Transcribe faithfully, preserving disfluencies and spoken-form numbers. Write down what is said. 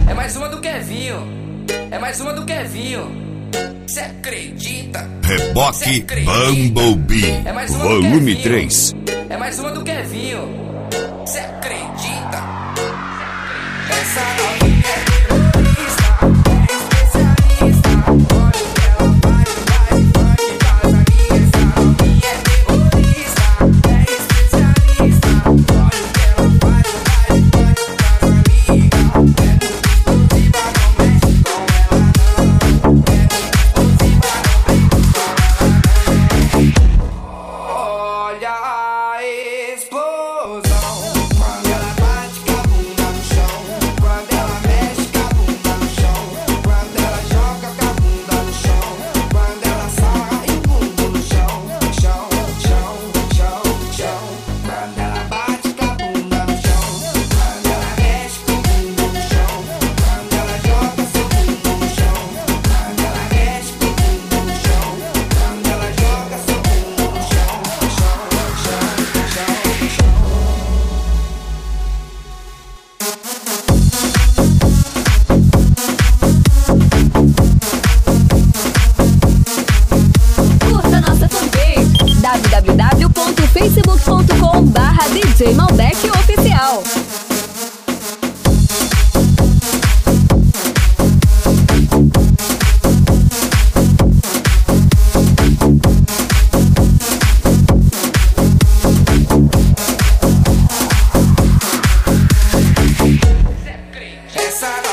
É mais uma do Kevinho. É mais uma do Kevinho. Cê acredita? Reboque Bumblebee, é mais uma volume do três. É mais uma do Kevinho. Cê acredita? Essa novinha é terrorista, é especialista. Olha o que ela faz, vai, vai, que faz aqui. Essa novinha é terrorista, é especialista. Olha o que ela faz, vai, vai, que faz amiga. É muito explosiva, não mexe com ela não. Olha a explosão quando ela bate com a bunda no chão, quando ela mexe com a bunda no chão, quando ela joga com a bunda no chão, quando ela sarra e o bumbum no chão, chão, chão, chão, chão. Quando ela bate com a bunda no chão, quando ela mexe com o bumbum no chão, quando ela joga seu bumbum no chão, quando ela mexe com o bumbum no chão, quando ela joga seu bumbum no chão. Curta nossa fanpage w w w ponto facebook ponto com barra D J Malbec Oficial. Essa